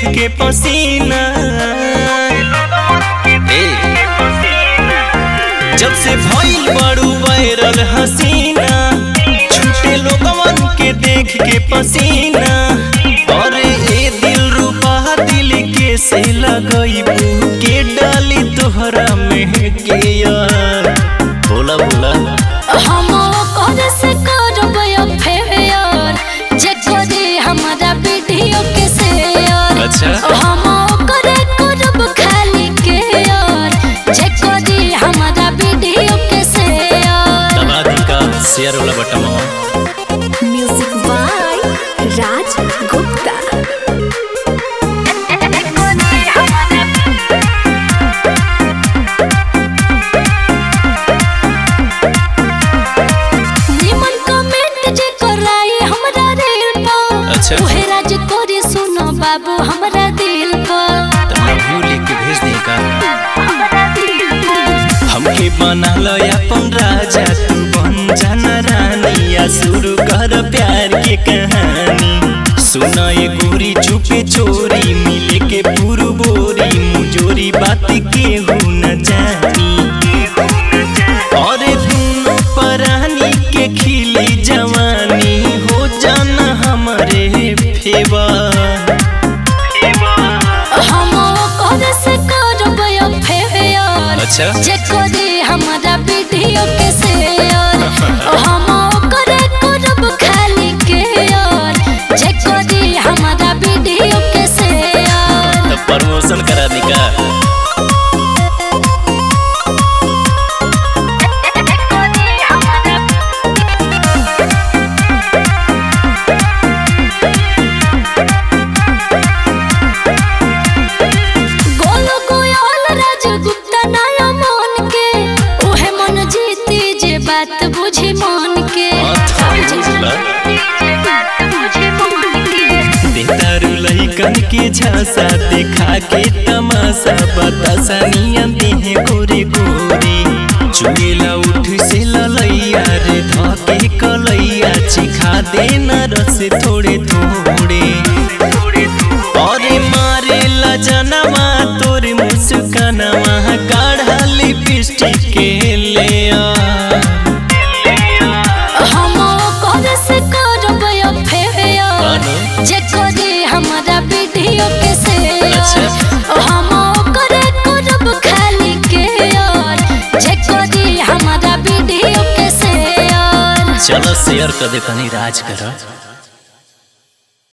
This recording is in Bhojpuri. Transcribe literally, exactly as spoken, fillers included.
के पसीना। ए, जब से भइल बड़ू वायरल हसीना, छूटे लोगवन के देख के पसीना। और ए दिल रूपा दिल के से लगइबू के डाली तोहरा में के यार। बोला बोला हम कर से करब अफेयर जे करे हमारा वीडियो के शेयर। अच्छा हम करे करब खाली के यार जे करे हमारा वीडियो के शेयर। दबा दी का शेयर वाला button. Music by Raj Gupta. अच्छा राज कोरी सुनो बाबू हमरा दिल पर लव यू लिख के भेज दे का। हमके बनल अपन राजा तू बन जाना रानी। या शुरू कर प्यार के कहानी। सुना ये गोरी चुपे चोरी मिले के पूरू बोरी मुजोरी बात के हो न जानी। और दोनों परानी के खिली जवानी हो जाना हमारे फेवर। हम कर से करब अफेयर अच्छा जे करे हमारा वीडियो के शेयर। हम करे करब खाली के यार जे करे हमारा वीडियो के शेयर। तो प्रमोशन करा दी का। बात बुझी मन के देतारू लइकन के झांसा देखा के तमाशा। बतासा नियन देहे गोरे गोरे चुगेला उठ से ललैया रे धके कलैया। चिखा देना रस थोड़े थोड़े और मारे ला जनवा तोर मुस्कानवा। काढ़ा लिपस्टिक के ले जे करे हमारा वीडियो के शेयर। हम करे करब खाली के यार जे करे हमारा वीडियो के शेयर। चलो शेयर कर दे तनी राज कर।